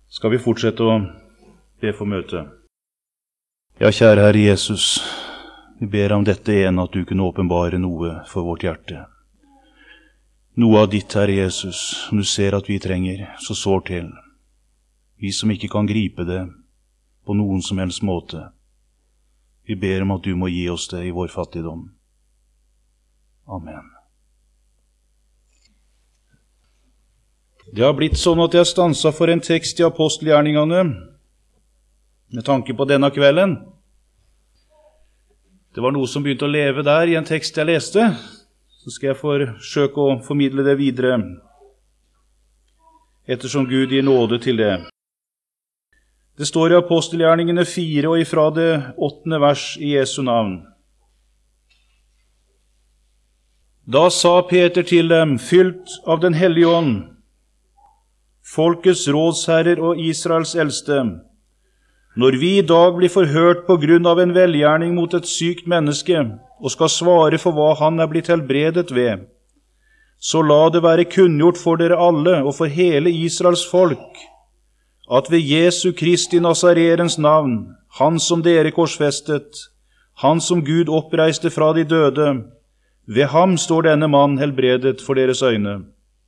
Skal vi fortsette å be for møtet? Ja, kjære Herre Jesus, vi ber om dette ene, at du kunne åpenbare noe for vårt hjerte. Noe av ditt, Herre Jesus, som du ser at vi trenger så sår til. Vi som ikke kan gripe det på noen som helst måte. Vi ber om at du må gi oss det i vår fattigdom. Amen. Det har blitt sånn at jeg stanset for en tekst i apostelgjerningene med tanke på denne kvelden. Det var noe som begynte å leve der i en tekst jeg leste, så skal jeg forsøke å formidle det videre, ettersom Gud gir nåde til det. Det står i apostelgjerningene 4 og ifra det 8. vers i Jesu navn. Da sa Peter til dem, fylt av den hellige ånd, folkets rådsherrer og Israels eldste, når vi i dag blir forhørt på grunn av en velgjerning mot et sykt menneske, og skal svare for hva han er blitt helbredet ved, så la det være kunngjort for dere alle og for hele Israels folk, at ved Jesu Kristi Nazarerens navn, han som dere korsfestet, han som Gud oppreiste fra de døde, ved ham står denne mann helbredet for deres øyne.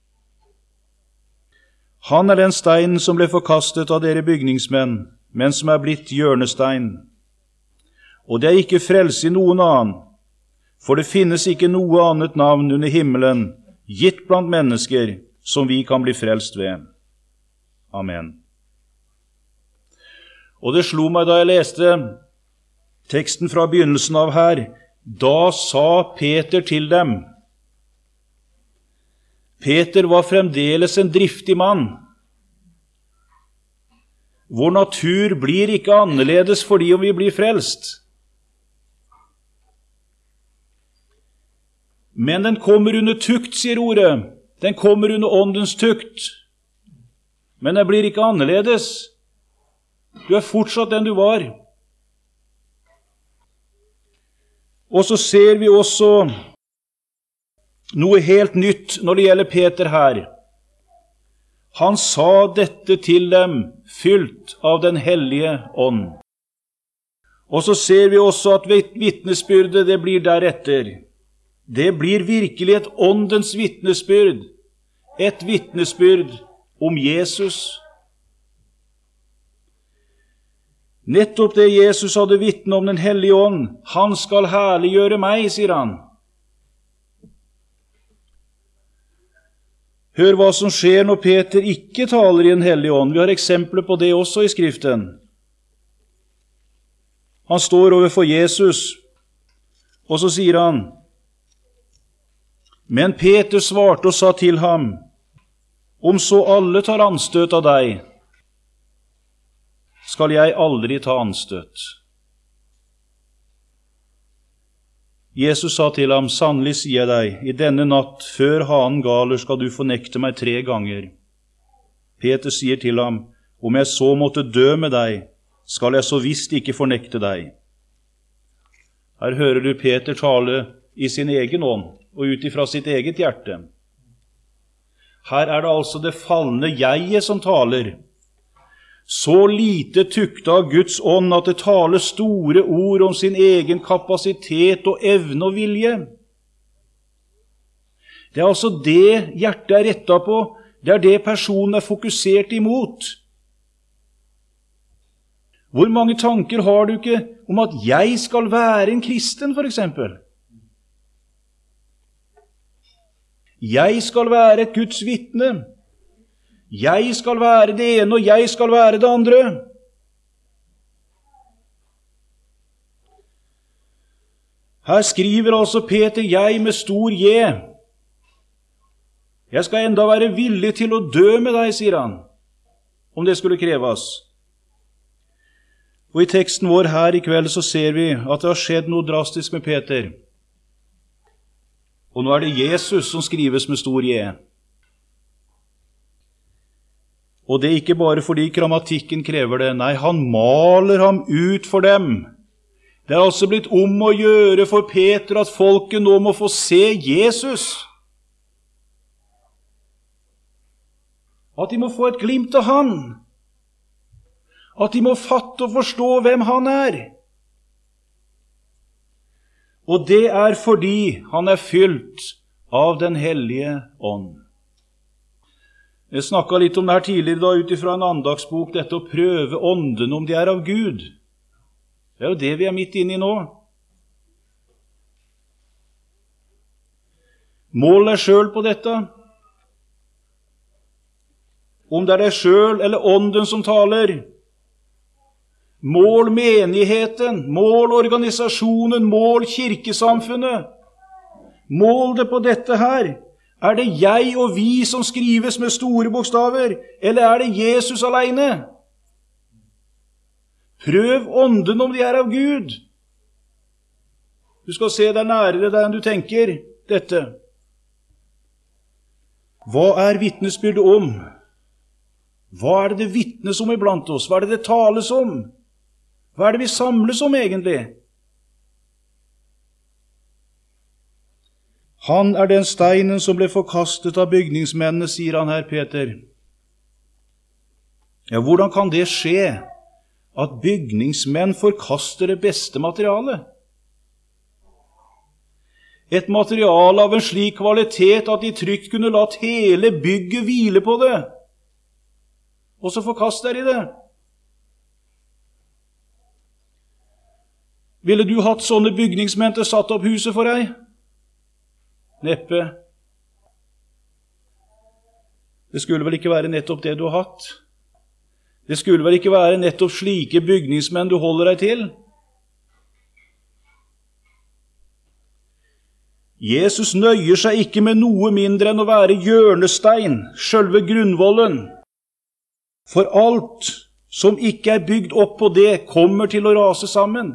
Han er den steinen som ble forkastet av dere bygningsmenn, men som er blitt hjørnestein. Og det er ikke frelse i noen annen, for det finnes ikke noe annet navn under himmelen, gitt blant mennesker, som vi kan bli frelst ved. Amen. Og det slo meg da jeg leste teksten fra begynnelsen av her, da sa Peter til dem. Peter var fremdeles en driftig mann. Vår natur blir ikke annerledes fordi om vi blir frelst. Men den kommer under tukt, sier ordet. Den kommer under åndens tukt. Men den blir ikke annerledes. Du er fortsatt den du var. Og så ser vi også noe helt nytt når det gjelder Peter her. Han sa dette til dem, fylt av den hellige ånd. Og så ser vi også at vitnesbyrdet, det blir deretter. Det blir virkelig et åndens vitnesbyrd. Et vitnesbyrd om Jesus. Nettopp det Jesus hadde vitne om den hellige ånd. Han skal herliggjøre meg, sier han. Hør hva som skjer når Peter ikke taler i en hellig ånd. Vi har eksempler på det også i Skriften. Han står overfor Jesus, og så sier han, men Peter svarte og sa til ham, om så alle tar anstøt av deg, skal jeg aldri ta anstøt. Jesus sa til ham, sannelig sier jeg deg, i denne natt, før hanen galer, skal du fornekte meg 3 ganger. Peter sier til ham, om jeg så måtte dø med deg, skal jeg så visst ikke fornekte deg. Her hører du Peter tale i sin egen ånd, og ut ifra sitt eget hjerte. Her er det altså det falne jeget som taler. Så lite tukta av Guds ånd at det taler store ord om sin egen kapasitet og evne og vilje. Det er altså det hjertet er rettet på. Det er det personen er fokusert imot. Hvor mange tanker har du ikke om at jeg skal være en kristen, for eksempel? Jeg skal være et Guds vitne. Jeg skal være det ene, og jeg skal være det andre. Her skriver altså Peter, jeg med stor J. Jeg skal enda være villig til å dø med deg, sier han, om det skulle kreves. Og i teksten vår her i kveld så ser vi at det har skjedd noe drastisk med Peter. Og nå er det Jesus som skrives med stor J. Og det er ikke bare fordi grammatikken krever det. Nei, han maler ham ut for dem. Det er altså blitt om å gjøre for Peter at folket nå må få se Jesus. At de må få et glimt av han. at de må fatte og forstå hvem han er. Og det er fordi han er fylt av den hellige ånd. Jeg snakket litt om det her tidligere da, ut ifra en andagsbok, dette å prøve ånden om de er av Gud. Det er jo det vi er midt inne i nå. Mål deg selv på dette. Om det er deg selv eller ånden som taler. Mål menigheten, mål organisasjonen, mål kirkesamfunnet. Mål det på dette her. Er det jeg og vi som skrives med store bokstaver, eller er det Jesus alene? Prøv ånden om de er av Gud. Du skal se deg nærere der enn du tenker dette. Hva er vitnesbyrdet om? Hva er det vitnes om iblant oss? Hva er det tales om? Hva er det vi samles om egentlig? Han er den steinen som ble forkastet av bygningsmennene, sier han her, Peter. Ja, hvordan kan det skje at bygningsmenn forkaster det beste materialet? Et materiale av en slik kvalitet at de trygt kunne latt hele bygget hvile på det. Og så forkaster de det. Ville du hatt sånne bygningsmenn til satt opp huset for deg? Neppe. Det skulle vel ikke være nettopp det du har hatt? Det skulle vel ikke være nettopp slike bygningsmenn du holder deg til? Jesus nøyer seg ikke med noe mindre enn å være hjørnestein, selve grunnvollen. For alt som ikke er bygd opp på det, kommer til å rase sammen.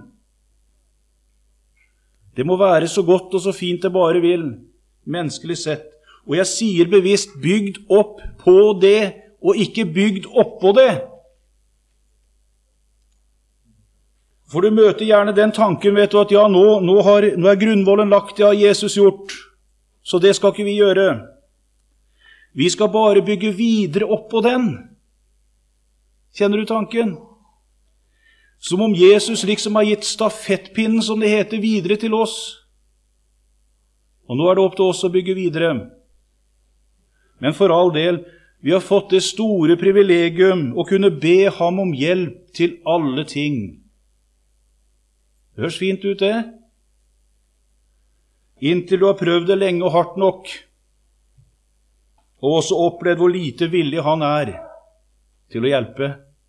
Det må være så godt og så fint det bare vil, menneskelig sett. Og jeg sier bevisst bygd opp på det, og ikke bygd oppå det. For du møter gjerne den tanken, vet du, at ja, nå er grunnvollen lagt, det har Jesus gjort, så det skal ikke vi gjøre. Vi skal bare bygge videre oppå den. Kjenner du tanken? Som om Jesus liksom har gitt stafettpinnen, som det heter, videre til oss. Og nå er det opp til oss å bygge videre. Men for all del, vi har fått det store privilegium å kunne be ham om hjelp til alle ting. Det høres fint ut, det. Inntil du har prøvd det lenge og hardt nok, og også opplevd hvor lite villig han er til å hjelpe.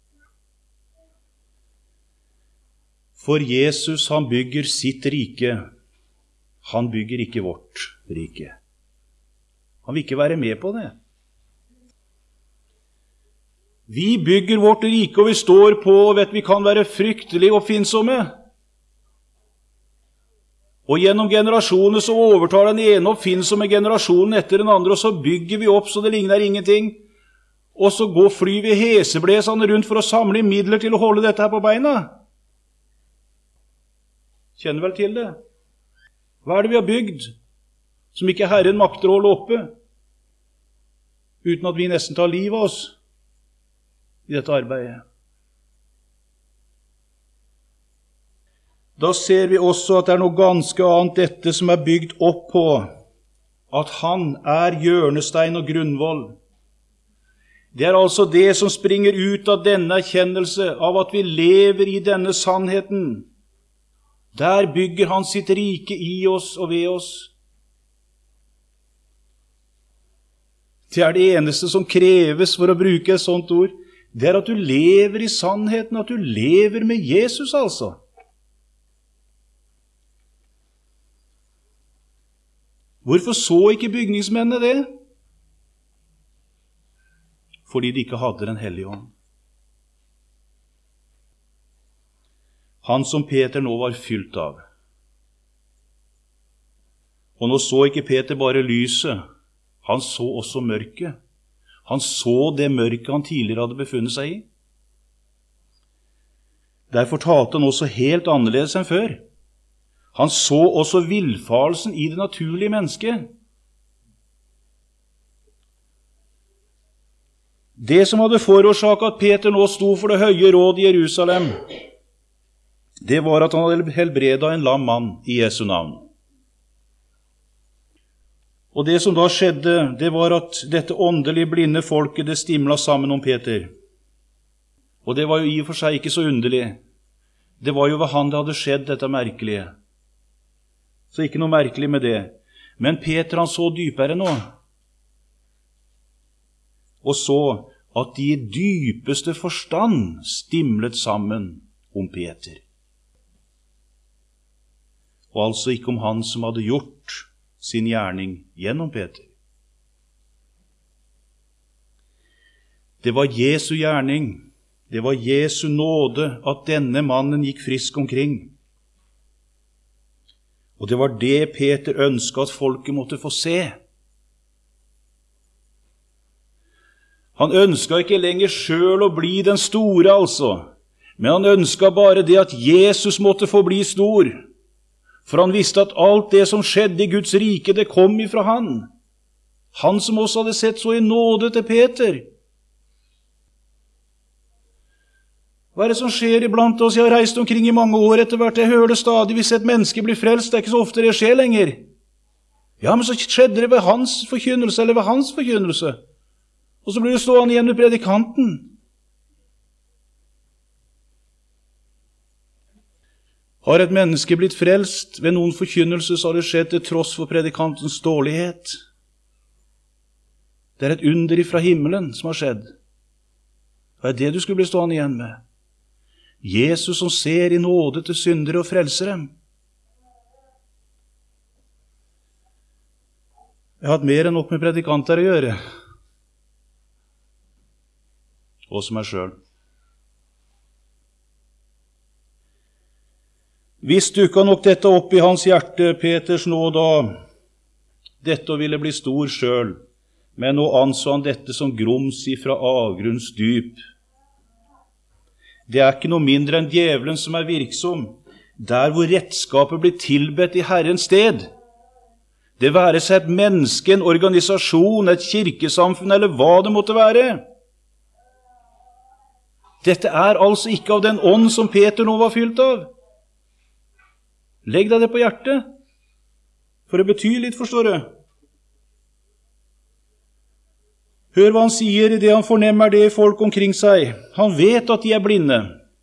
For Jesus, han bygger sitt rike. Han bygger ikke vårt rike. Han vil ikke være med på det. Vi bygger vårt rike, og vi står på, og vet vi kan være fryktelig oppfinnsomme. Og gjennom generasjoner så overtar den ene oppfinnsomme generasjonen etter den andre, og så bygger vi opp så det ligner ingenting. Og så flyr vi heseblesende rundt for å samle midler til å holde dette her på beina. Kjenner vel til det? Hva er det vi har bygd som ikke Herren makter å holde oppe, uten at vi nesten tar livet av oss i dette arbeidet? Da ser vi også at det er noe ganske annet dette som er bygd opp på, at han er hjørnestein og grunnvoll. Det er altså det som springer ut av denne erkjennelse av at vi lever i denne sannheten. Der bygger han sitt rike i oss og ved oss. Det er det eneste som kreves for å bruke et sånt ord. Det er at du lever i sannheten, at du lever med Jesus altså. Hvorfor så ikke bygningsmennene det? Fordi de ikke hadde den hellige ånd. Han som Peter nå var fylt av. Og nå så ikke Peter bare lyset, han så også mørket. Han så det mørket han tidligere hadde befunnet seg i. Derfor talte han også helt annerledes enn før. Han så også villfarelsen i det naturlige mennesket. Det som hadde forårsaket at Peter nå sto for det høye råd i Jerusalem, det var at han hadde helbredet en lam mann i Jesu navn. Og det som da skjedde, det var at dette åndelig blinde folket, det stimlet sammen om Peter. Og det var jo i og for seg ikke så underlig. Det var jo ved han det hadde skjedd, dette merkelige. Så ikke noe merkelig med det. Men Peter, han så dypere nå. Og så at de i dypeste forstand stimlet sammen om Peter. Og altså ikke om han som hadde gjort sin gjerning gjennom Peter. Det var Jesu gjerning, det var Jesu nåde at denne mannen gikk frisk omkring. Og det var det Peter ønsket at folket måtte få se. Han ønsket ikke lenger selv å bli den store, altså, men han ønsket bare det at Jesus måtte få bli stor. For han visste at alt det som skjedde i Guds rike, det kom ifra han. Han som også hadde sett så i nåde til Peter. Hva er det som skjer iblant oss? Jeg har reist omkring i mange år etter hvert. Jeg hører det stadig hvis et menneske blir frelst. Det er ikke så ofte det skjer lenger. Ja, men så skjedde det ved hans forkynnelse, eller ved hans forkynnelse. Og så blir det stående igjen med predikanten. Har et menneske blitt frelst ved noen forkynnelse, så har det skjedd til tross for predikantens dårlighet. Det er et under ifra himmelen som har skjedd. Hva er det du skulle bli stående igjen med? Jesus som ser i nåde til syndere og frelser dem. Jeg har hatt mer enn nok med predikanter å gjøre. Og som meg selv. Hvis dukket nok dette opp i hans hjerte, Peters nå da, dette å ville bli stor selv, men nå anså han dette som grums ifra avgrunns dyp. Det er ikke noe mindre enn djevelen som er virksom, der hvor rettskapet blir tilbedt i Herrens sted. Det være seg et menneske, en organisasjon, et kirkesamfunn, eller hva det måtte være. Dette er altså ikke av den ånd som Peter nå var fylt av. Legg deg det på hjertet, for det betyr litt, forstår du. Hør hva han sier i det han fornemmer det i folk omkring seg. Han vet at de er blinde.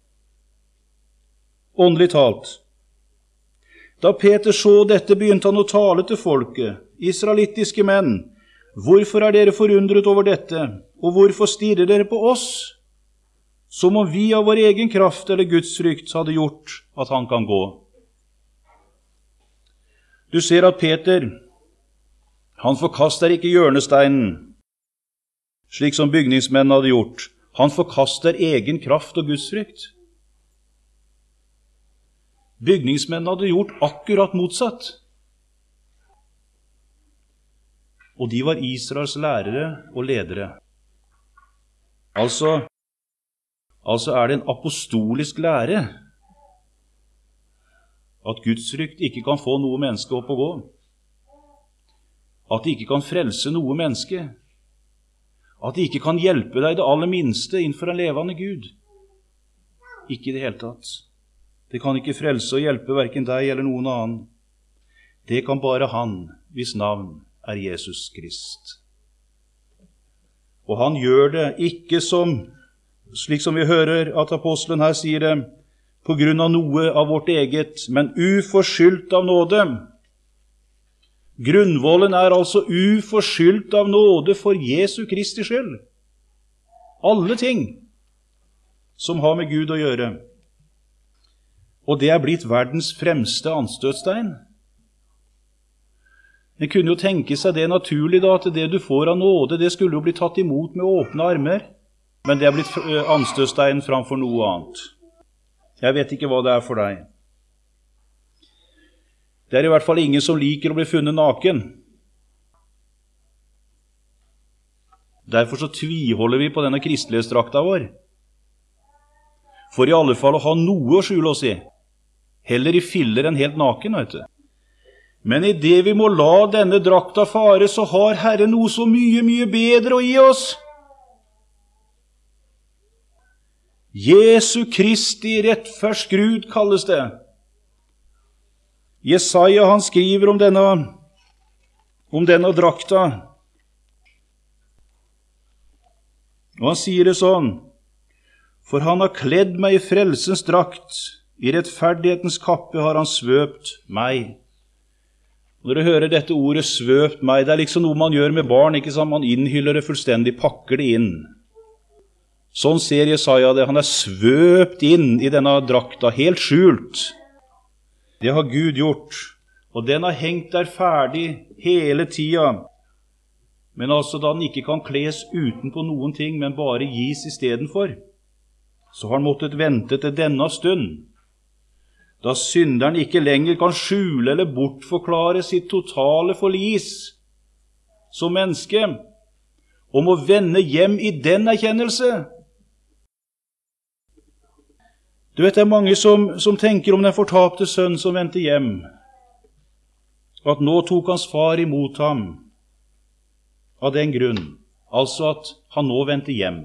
Åndelig talt. Da Peter så dette, begynte han å tale til folket. Israelittiske menn, hvorfor er dere forundret over dette, og hvorfor stirrer dere på oss, som om vi av vår egen kraft eller Guds frykt hadde gjort at han kan gå? Du ser at Peter, han forkaster ikke hjørnesteinen, slik som bygningsmennene hadde gjort. Han forkaster egen kraft og Guds frykt. Bygningsmennene hadde gjort akkurat motsatt. Og de var Israels lærere og ledere. Altså er det en apostolisk lære at Guds frykt ikke kan få noe menneske opp å gå. At det ikke kan frelse noe menneske. At det ikke kan hjelpe deg det aller minste innenfor en levende Gud. Ikke i det hele tatt. Det kan ikke frelse og hjelpe hverken deg eller noen annen. Det kan bare han, hvis navn er Jesus Krist. Og han gjør det ikke slik som vi hører at apostelen her sier det, på grunn av noe av vårt eget, men uforskyldt av nåde. Grunnvollen er altså uforskyldt av nåde for Jesu Kristi skyld. Alle ting som har med Gud å gjøre. Og det er blitt verdens fremste anstøtstein. En kunne jo tenke seg det naturlig da, at det du får av nåde, det skulle jo bli tatt imot med åpne armer. Men det er blitt anstøtstein framfor noe annet. Jeg vet ikke hva det er for deg. Det er i hvert fall ingen som liker å bli funnet naken. Derfor så tviholder vi på denne kristelighetsdrakta vår. For i alle fall å ha noe å skjule oss i. Heller i filler enn helt naken, vet du. Men i det vi må la denne drakta fare, så har Herren noe så mye, mye bedre å gi oss. Jesu Kristi rettferdsgrud kalles det. Jesaja, han skriver om denne drakta. Og han sier det sånn: for han har kledd meg i frelsens drakt, i rettferdighetens kappe har han svøpt meg. Når du hører dette ordet svøpt meg, det er liksom noe man gjør med barn, ikke sant? Man innhyller det fullstendig, pakker det inn. Sånn ser Jesaja det. Han er svøpt inn i denne drakta, helt skjult. Det har Gud gjort, og den har hengt der ferdig hele tida. Men altså da den ikke kan kles utenpå noen ting, men bare gis i stedet for, så har han måttet vente til denne stund, da synderen ikke lenger kan skjule eller bortforklare sitt totale forlis som menneske, og må vende hjem i den erkjennelse. Du vet, det er mange som tenker om den fortapte sønn som vendte hjem, at nå tok hans far imot ham av den grunn, altså at han nå vendte hjem.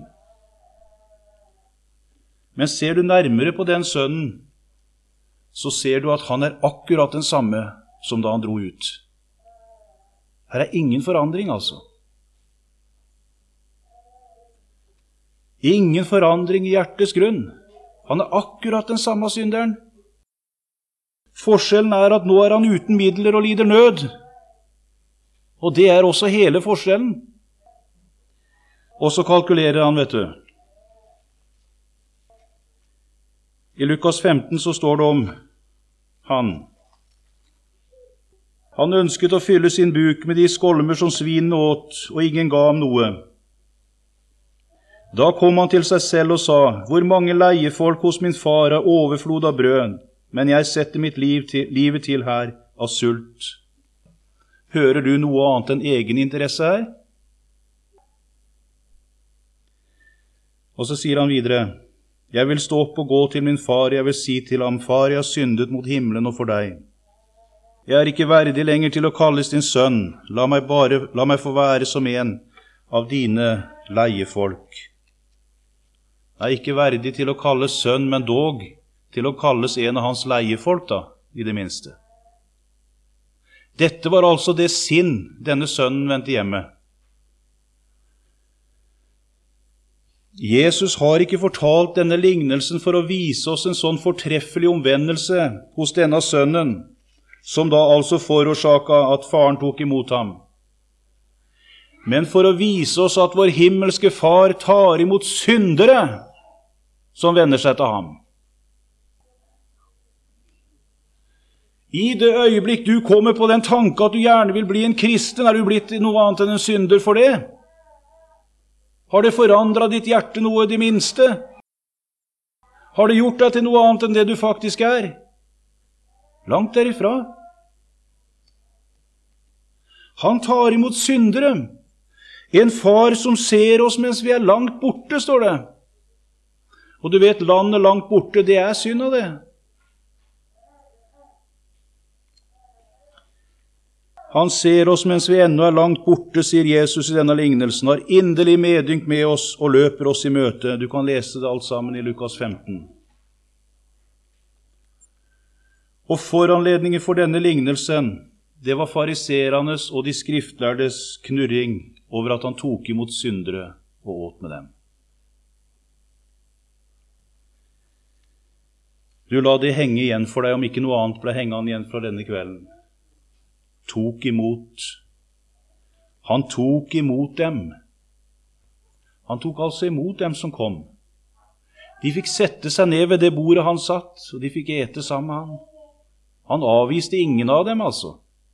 Men ser du nærmere på den sønnen, så ser du at han er akkurat den samme som da han dro ut. Her er ingen forandring, altså. Ingen forandring i hjertets grunn. Han er akkurat den samme synderen. Forskjellen er at nå er han uten midler og lider nød. Og det er også hele forskjellen. Og så kalkulerer han, vet du. I Lukas 15 så står det om han. Han ønsket å fylle sin buk med de skolmer som svinene åt, og ingen ga ham noe. Da kom han til seg selv og sa: hvor mange leiefolk hos min far har overflod av brød, men jeg setter mitt livet til her av sult. Hører du noe annet enn egen interesse her? Og så sier han videre: jeg vil stå opp og gå til min far, jeg vil si til ham: far, jeg har syndet mot himmelen og for deg. Jeg er ikke verdig lenger til å kalles din sønn, la meg få være som en av dine leiefolk. Jeg er ikke verdig til å kalles sønn, men dog til å kalles en av hans leiefolk, da, i det minste. Dette var altså det sinn denne sønnen vendte hjemme. Jesus har ikke fortalt denne lignelsen for å vise oss en sånn fortreffelig omvendelse hos denne sønnen, som da altså forårsaka at faren tok imot ham. Men for å vise oss at vår himmelske far tar imot syndere som vender seg til ham. I det øyeblikk du kommer på den tanke at du gjerne vil bli en kristen, er du blitt noe annet enn en synder for det? Har det forandret ditt hjerte noe det minste? Har det gjort deg til noe annet enn det du faktisk er? Langt derifra. Han tar imot syndere. En far som ser oss mens vi er langt borte, står det. Og du vet, landet langt borte, det er synd av det. Han ser oss mens vi ennå er langt borte, sier Jesus i denne lignelsen, har inderlig medynk med oss og løper oss i møte. Du kan lese det alt sammen i Lukas 15. Og foranledningen for denne lignelsen, det var fariseernes og de skriftlærdes knurring over at han tok imot syndere og åt med dem. Du la det henge igjen for deg, om ikke noe annet ble hengende igjen fra denne kvelden. Tok imot. Han tok imot dem. Han tok altså imot dem som kom. De fikk sette seg ned ved det bordet han satt, og de fikk ete sammen med han. Han avviste ingen av dem, altså.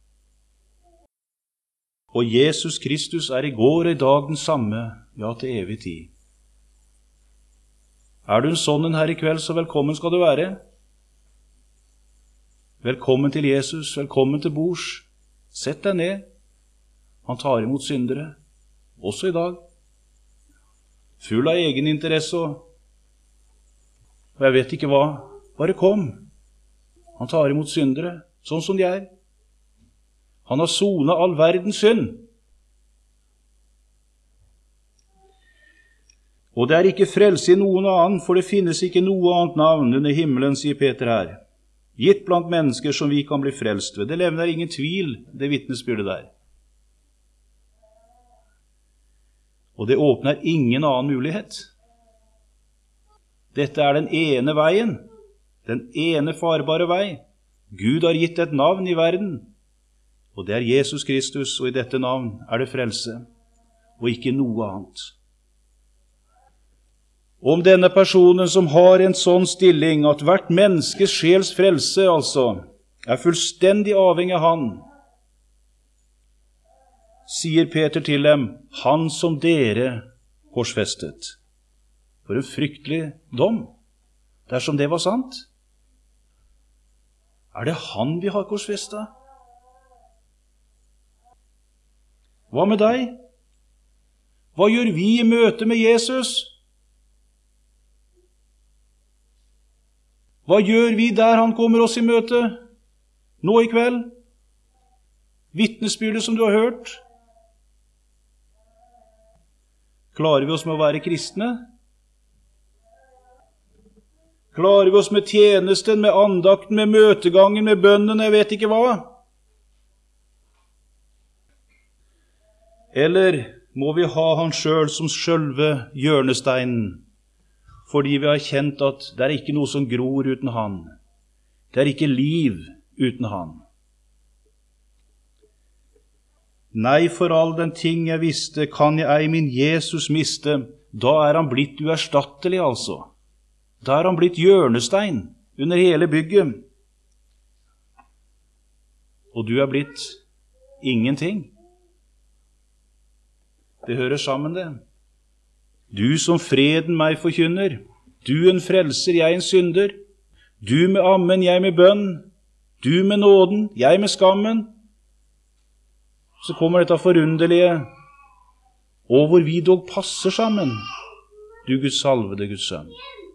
Og Jesus Kristus er i går og i dag den samme, ja, til evig tid. Er du en sånn en her i kveld, så velkommen skal du være. Velkommen til Jesus, velkommen til bords. Sett deg ned. Han tar imot syndere, også i dag. Full av egen interesse og jeg vet ikke hva. Bare kom. Han tar imot syndere, sånn som de er. Han har sonet all verdens synd. Og det er ikke frelse i noen annen, for det finnes ikke noe annet navn under himmelen, sier Peter her, gitt blant mennesker som vi kan bli frelst ved. Det levner ingen tvil, det vitnesbyrdet der. Og det åpner ingen annen mulighet. Dette er den ene veien, den ene farbare vei. Gud har gitt et navn i verden, og det er Jesus Kristus, og i dette navn er det frelse, og ikke noe annet. Om denne personen som har en sånn stilling, at hvert menneskes sjels frelse, altså, er fullstendig avhengig av han, sier Peter til dem, han som dere korsfestet. For en fryktelig dom, dersom det var sant. Er det han vi har korsfestet? Hva med deg? Hva gjør vi i møte med Jesus? Hva gjør vi der han kommer oss i møte? Nå i kveld? Vitnesbyrdet som du har hørt? Klarer vi oss med å være kristne? Klarer vi oss med tjenesten, med andakten, med møtegangen, med bønnen, jeg vet ikke hva? Eller må vi ha han selv som selve hjørnesteinen, fordi vi har kjent at det er ikke noe som gror uten han. Det er ikke liv uten han. Nei, for all den ting jeg visste, kan jeg ei min Jesus miste. Da er han blitt uerstattelig, altså. Da er han blitt hjørnestein under hele bygget. Og du er blitt ingenting. Det hører sammen, det. Du som freden meg forkynner, du en frelser, jeg en synder, du med ammen, jeg med bønn, du med nåden, jeg med skammen. Så kommer dette forunderlige, og hvor vi dog passer sammen, du Guds salvede Guds sønn.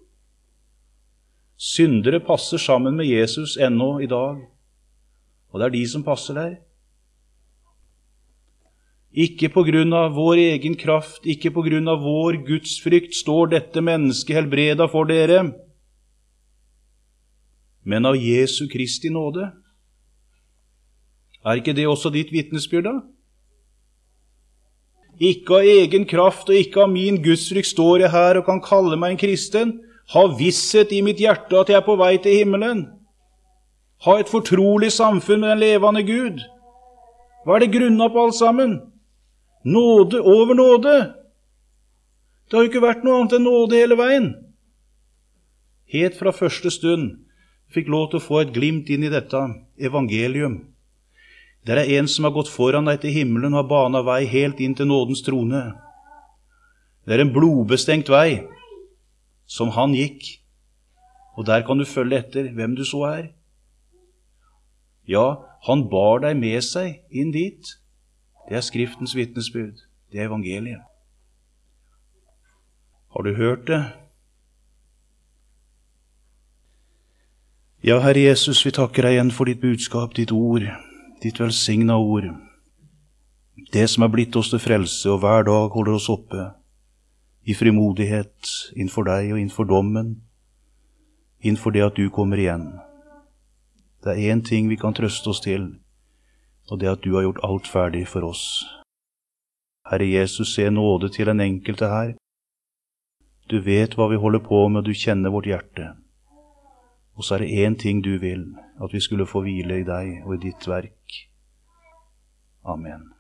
Syndere passer sammen med Jesus ennå i dag, og det er de som passer der. Ikke på grunn av vår egen kraft, ikke på grunn av vår gudsfrykt står dette mennesket helbreda for dere, men av Jesu Kristi nåde. Er ikke det også ditt vitnesbyrd da? Ikke av egen kraft og ikke av min gudsfrykt står jeg her og kan kalle meg en kristen, ha visshet i mitt hjerte at jeg er på vei til himmelen, ha et fortrolig samfunn med den levende Gud. Hva er det grunnet på alt sammen? Nåde over nåde. Det har jo ikke vært noe annet enn nåde hele veien. Helt fra første stund fikk lov til å få et glimt inn i dette evangelium. Det er en som har gått foran deg til himmelen og har banet vei helt inn til nådens trone. Det er en blodbestengt vei som han gikk, og der kan du følge etter hvem du så er. Ja, han bar deg med seg inn dit. Det er Skriftens vitnesbyrd. Det er evangeliet. Har du hørt det? Ja, Herre Jesus, vi takker deg igjen for ditt budskap, ditt ord, ditt velsigna ord. Det som er blitt oss til frelse, og hver dag holder oss oppe i frimodighet innenfor deg og innenfor dommen, innenfor det at du kommer igjen. Det er en ting vi kan trøste oss til, og det at du har gjort alt ferdig for oss. Herre Jesus, se nåde til den enkelte her. Du vet hva vi holder på med, og du kjenner vårt hjerte. Og så er det en ting du vil, at vi skulle få hvile i deg og i ditt verk. Amen.